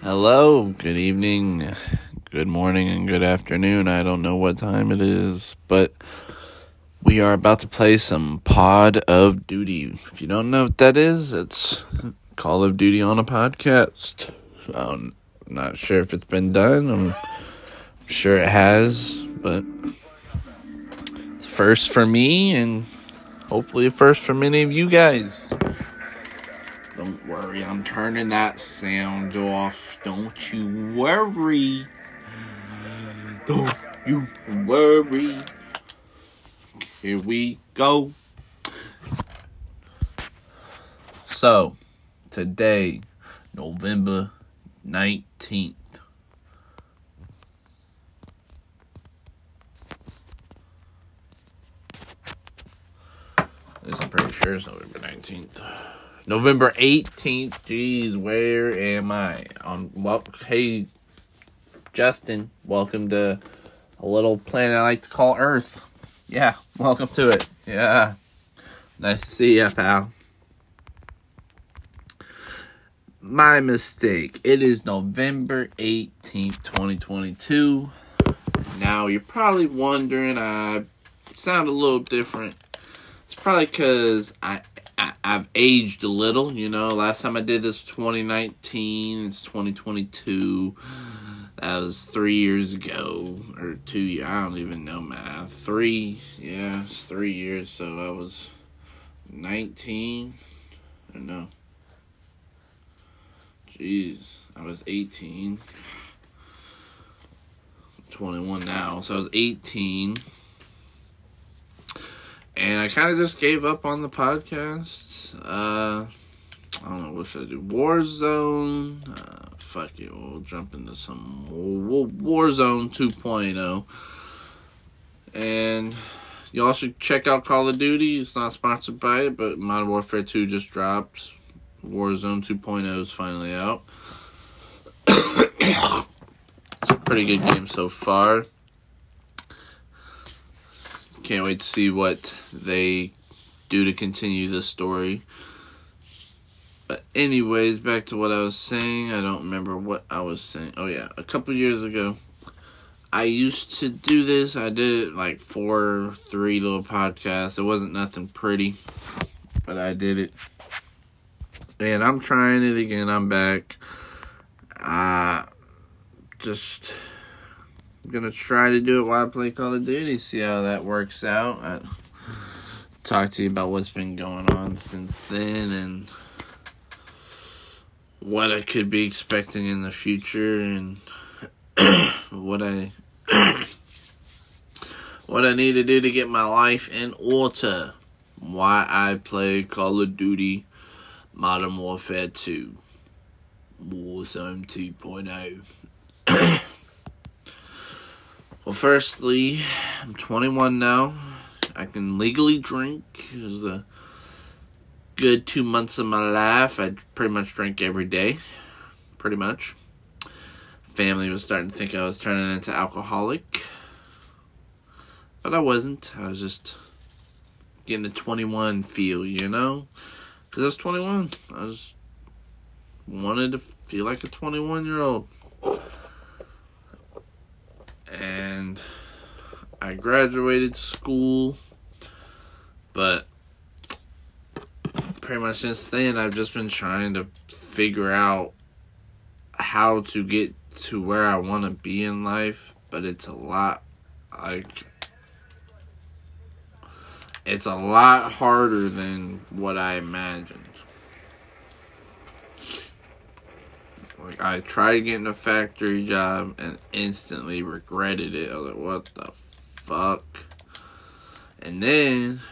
Hello, good evening, good morning, and good afternoon. I don't know what time it is, but we are about to play some Pod of Duty. If you don't know what that is, it's Call of Duty on a podcast. I'm not sure if it's been done. I'm sure it has, but it's first for me and hopefully a first for many of you guys. Don't worry, I'm turning that sound off. Don't you worry. Don't you worry. Here we go. So, today, November 19th. I'm pretty sure it's November 19th. November 18th. Jeez, where am I? Hey, Justin, welcome to a little planet I like to call Earth. Yeah, welcome to it. Yeah, nice to see ya, pal. My mistake. It is November 18th, 2022. Now, you're probably wondering, I sound a little different. It's probably because I've aged a little, you know. Last time I did this was 2019, it's 2022. That was 3 years ago, or 2 years, I don't even know math. It's 3 years, so I was 19, or no. Jeez, I was 18. 21 now, so I was 18. And I kind of just gave up on the podcast. I don't know, what should I do? Warzone. Fuck it, we'll jump into some Warzone 2.0. And y'all should check out Call of Duty. It's not sponsored by it, but Modern Warfare 2 just dropped. Warzone 2.0 is finally out. It's a pretty good game so far. Can't wait to see what they do to continue the story. But anyways, back to what I was saying. I don't remember what I was saying. Oh yeah, a couple years ago, I used to do this. I did it like 3 little podcasts. It wasn't nothing pretty, but I did it. And I'm trying it again. I'm back. Just gonna try to do it while I play Call of Duty, see how that works out. I talk to you about what's been going on since then and what I could be expecting in the future and what I need to do to get my life in order. Why I play Call of Duty Modern Warfare 2 Warzone 2.0. Well, firstly, I'm 21 now. I can legally drink. It was a good 2 months of my life. I pretty much drank every day. Pretty much. Family was starting to think I was turning into alcoholic. But I wasn't. I was just getting the 21 feel, you know? Because I was 21. I just wanted to feel like a 21-year-old. And I graduated school, but pretty much since then I've just been trying to figure out how to get to where I want to be in life, but it's a lot harder than what I imagined. Like, I tried getting a factory job and instantly regretted it. I was like, what the fuck? And then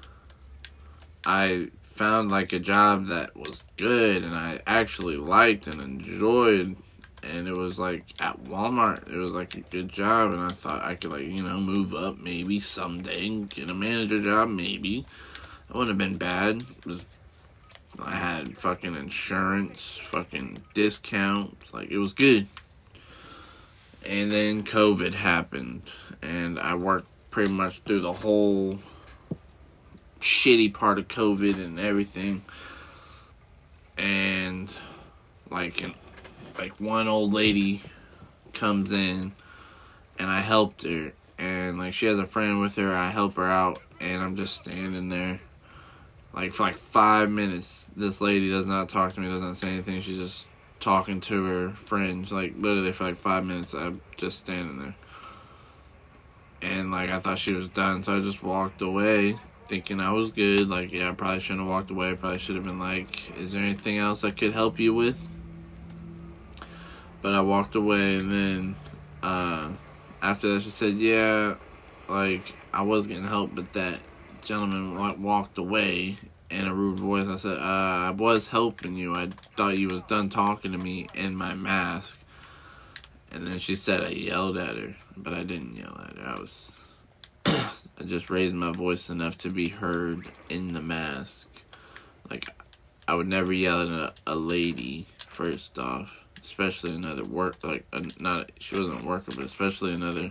I found like a job that was good and I actually liked and enjoyed. And it was like at Walmart. It was like a good job. And I thought I could move up maybe someday and get a manager job maybe. It wouldn't have been bad. I had fucking insurance, fucking discounts, it was good. And then COVID happened, and I worked pretty much through the whole shitty part of COVID and everything. And, like one old lady comes in, and I helped her, and like she has a friend with her. I help her out, and I'm just standing there, like for like 5 minutes. This lady does not talk to me, doesn't say anything. She's just talking to her friends, like literally for like 5 minutes. I'm just standing there, and like I thought she was done, so I just walked away, thinking I was good. Like, yeah, I probably shouldn't have walked away. I probably should have been like, "Is there anything else I could help you with?" But I walked away, and then after that, she said, "Yeah, like I was getting help, but that gentleman walked away." In a rude voice, I said, "I was helping you. I thought you was done talking to me in my mask." And then she said I yelled at her, but I didn't yell at her. I just raised my voice enough to be heard in the mask. Like, I would never yell at a lady, first off. Especially another she wasn't a worker, but especially another,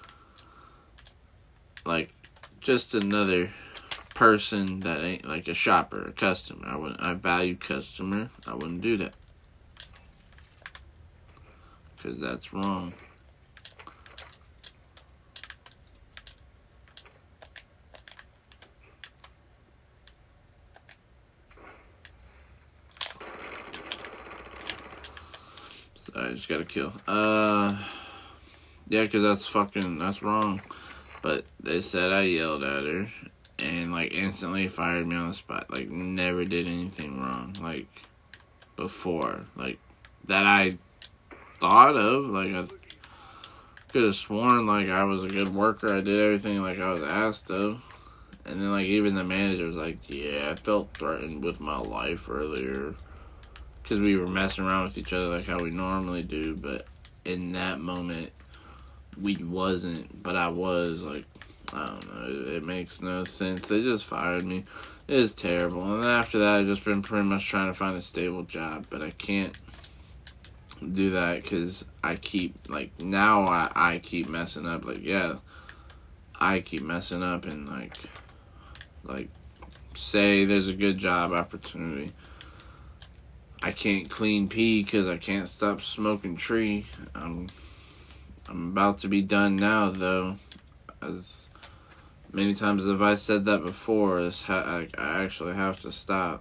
like, just another person that ain't like a shopper, a customer. I value customer. I wouldn't do that. Because that's wrong. So I just gotta kill. Yeah, because that's wrong. But they said I yelled at her and like instantly fired me on the spot. Like, never did anything wrong. Like, before. Like, that I thought of. Like, I could have sworn like I was a good worker. I did everything like I was asked of. And then like even the manager was like, "Yeah, I felt threatened with my life earlier." Because we were messing around with each other like how we normally do. But in that moment, we wasn't. But I was. Like, I don't know. It makes no sense. They just fired me. It is terrible. And then after that, I've just been pretty much trying to find a stable job. But I can't do that because I keep, like, now I keep messing up. Like, yeah, I keep messing up and, like, say there's a good job opportunity. I can't clean pee because I can't stop smoking tree. I'm about to be done now, though. As many times as I said that before, I actually have to stop.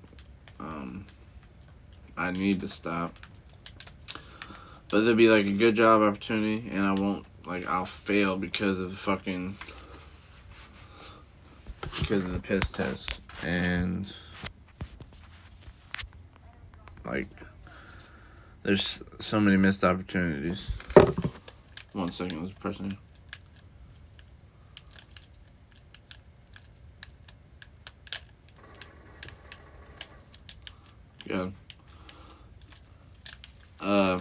I need to stop. But there'll be like a good job opportunity, and I won't, like, I'll fail because of the piss test. And like, there's so many missed opportunities. 1 second, there's a person here. Yeah.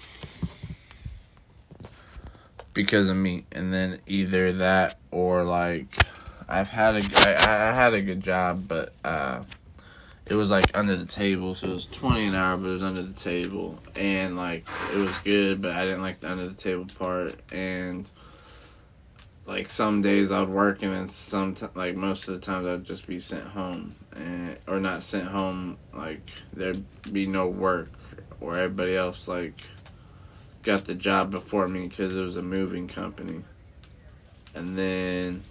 Because of me. And then either that or like I had a good job, but it was like under the table, so it was $20 an hour, but it was under the table, and like it was good, but I didn't like the under the table part. And like some days I'd work, and then like most of the times I'd just be sent home, or not sent home, like there'd be no work, or everybody else like got the job before me because it was a moving company. And then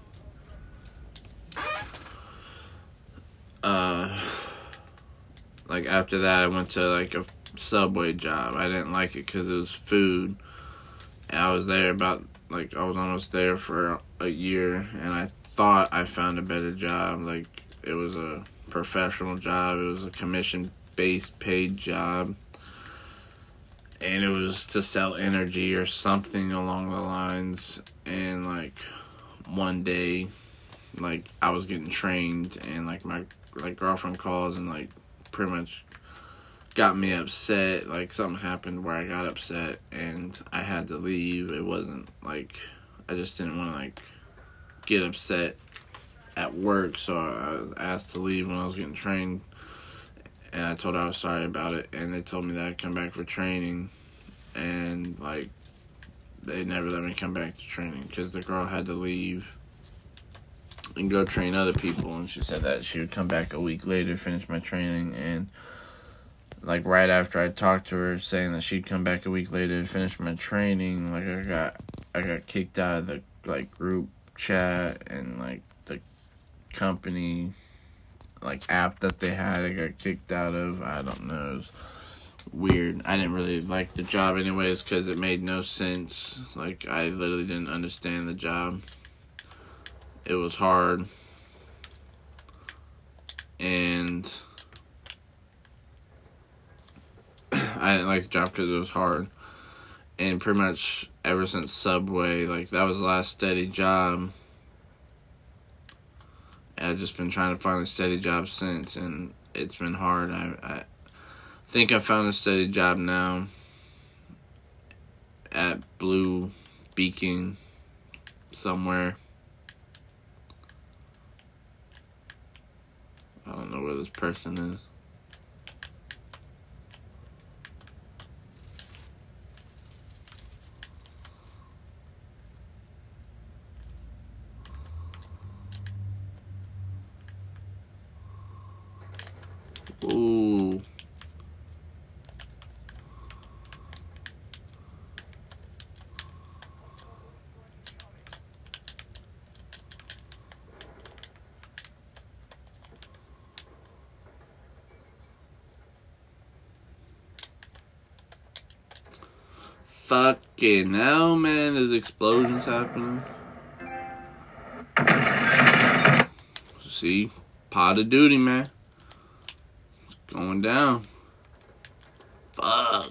like after that I went to like a Subway job. I didn't like it because it was food, and I was almost there for a year, and I thought I found a better job. Like, it was a professional job, it was a commission-based paid job, and it was to sell energy or something along the lines. And like one day, like I was getting trained, and like my girlfriend calls and like pretty much got me upset. Like, something happened where I got upset and I had to leave. It wasn't like, I just didn't want to like get upset at work, so I was asked to leave when I was getting trained, and I told her I was sorry about it, and they told me that I'd come back for training, and like they never let me come back to training because the girl had to leave and go train other people, and she said that she would come back a week later, finish my training, and like, right after I talked to her, saying that she'd come back a week later to finish my training, like, I got kicked out of the, like, group chat and, like, the company, like, app that they had. I got kicked out of. I don't know. It was weird. I didn't really like the job anyways because it made no sense. Like, I literally didn't understand the job. It was hard. And I didn't like the job because it was hard. And pretty much ever since Subway, like, that was the last steady job. I've just been trying to find a steady job since, and it's been hard. I think I found a steady job now at Blue Beacon somewhere. I don't know where this person is. Ooh. Fucking hell, man. There's explosions happening. See? Pot of duty, man. It's going down. Fuck.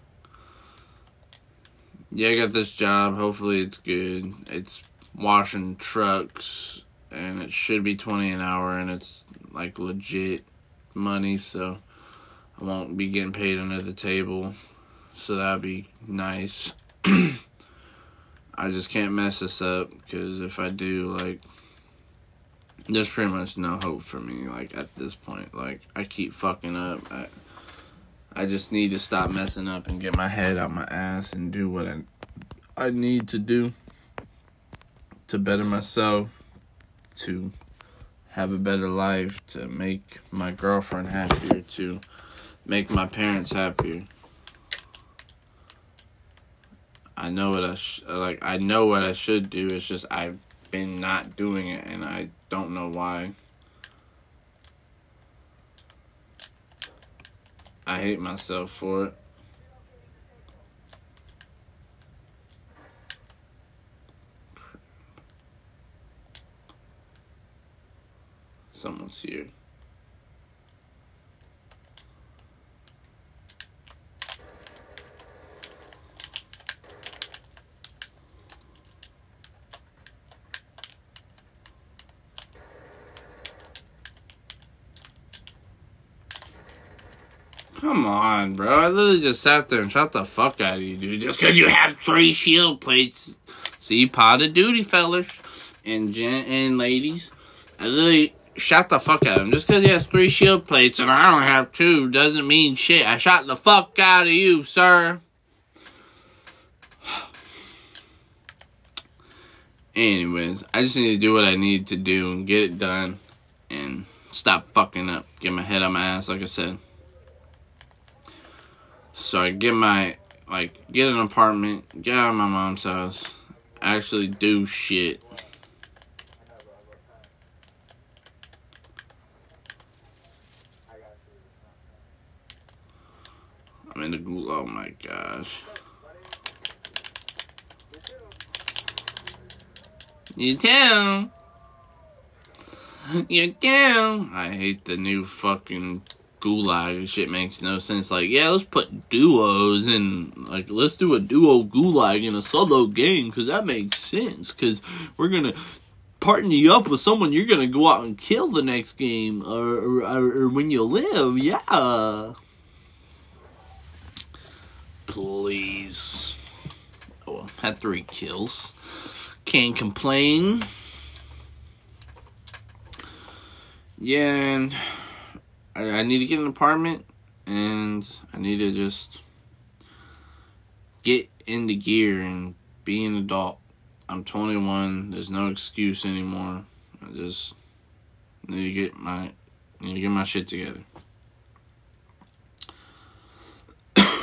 Yeah, I got this job. Hopefully it's good. It's washing trucks, and it should be $20 an hour, and it's, like, legit money, so I won't be getting paid under the table. So that'd be nice. I just can't mess this up, because if I do, like, there's pretty much no hope for me, like, at this point. Like, I keep fucking up. I just need to stop messing up and get my head out my ass and do what I need to do to better myself, to have a better life, to make my girlfriend happier, to make my parents happier. I know what I know what I should do. It's just I've been not doing it, and I don't know why. I hate myself for it. Someone's here. Come on, bro. I literally just sat there and shot the fuck out of you, dude. Just because you have 3 shield plates. See, pot of duty, fellas and ladies. I literally shot the fuck out of him. Just because he has 3 shield plates and I don't have 2 doesn't mean shit. I shot the fuck out of you, sir. Anyways, I just need to do what I need to do and get it done and stop fucking up. Get my head on my ass, like I said. So I get get an apartment, get out of my mom's house, actually do shit. I'm in the Google, oh my gosh. You too. You too. I hate the new fucking Gulag. This shit makes no sense. Like, yeah, let's put duos in. Like, let's do a duo Gulag in a solo game, because that makes sense. Because we're gonna partner you up with someone you're gonna go out and kill the next game, or when you live. Yeah. Please. Oh, well, had 3 kills. Can't complain. Yeah, and I need to get an apartment, and I need to just get into gear and be an adult. I'm 21. There's no excuse anymore. I just need to get my shit together.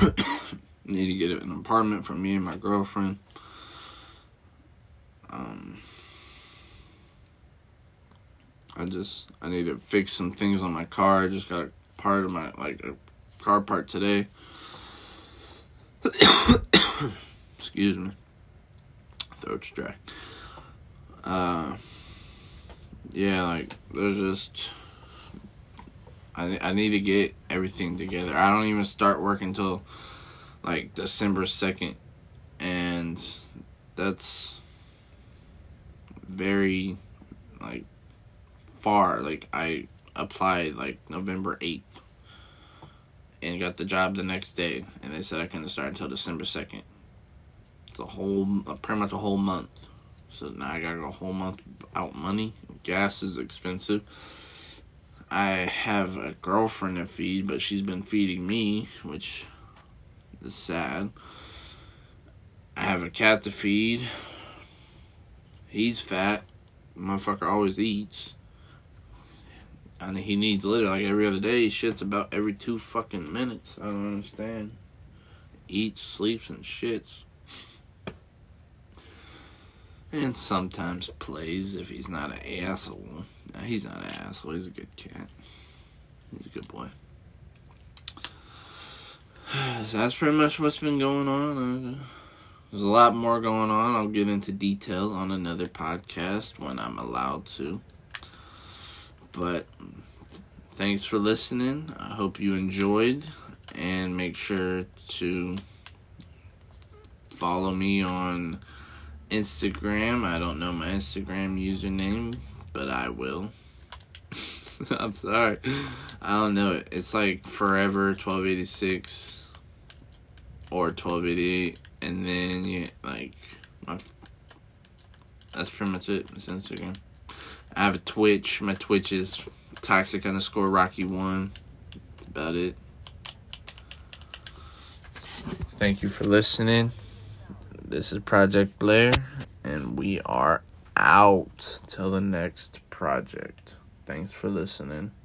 Need to get an apartment for me and my girlfriend. I need to fix some things on my car. I just got a car part today. Excuse me. Throat's dry. There's just... I need to get everything together. I don't even start work until, December 2nd. And that's very, far. I applied, November 8th. And got the job the next day. And they said I couldn't start until December 2nd. It's pretty much a whole month. So now I gotta go a whole month without money. Gas is expensive. I have a girlfriend to feed, but she's been feeding me, which is sad. I have a cat to feed. He's fat. Motherfucker always eats. And he needs litter every other day. He shits about every 2 fucking minutes. I don't understand. Eats, sleeps, and shits. And sometimes plays if he's not an asshole. Nah, he's not an asshole. He's a good cat. He's a good boy. So that's pretty much what's been going on. There's a lot more going on. I'll get into detail on another podcast when I'm allowed to. But thanks for listening. I hope you enjoyed. And make sure to follow me on Instagram. I don't know my Instagram username, but I will. I'm sorry. I don't know it. It's forever 1286 or 1288, and then that's pretty much it. It's Instagram. I have a Twitch. My Twitch is toxic_Rocky1. That's about it. Thank you for listening. This is Project Blair, and we are out till the next project. Thanks for listening.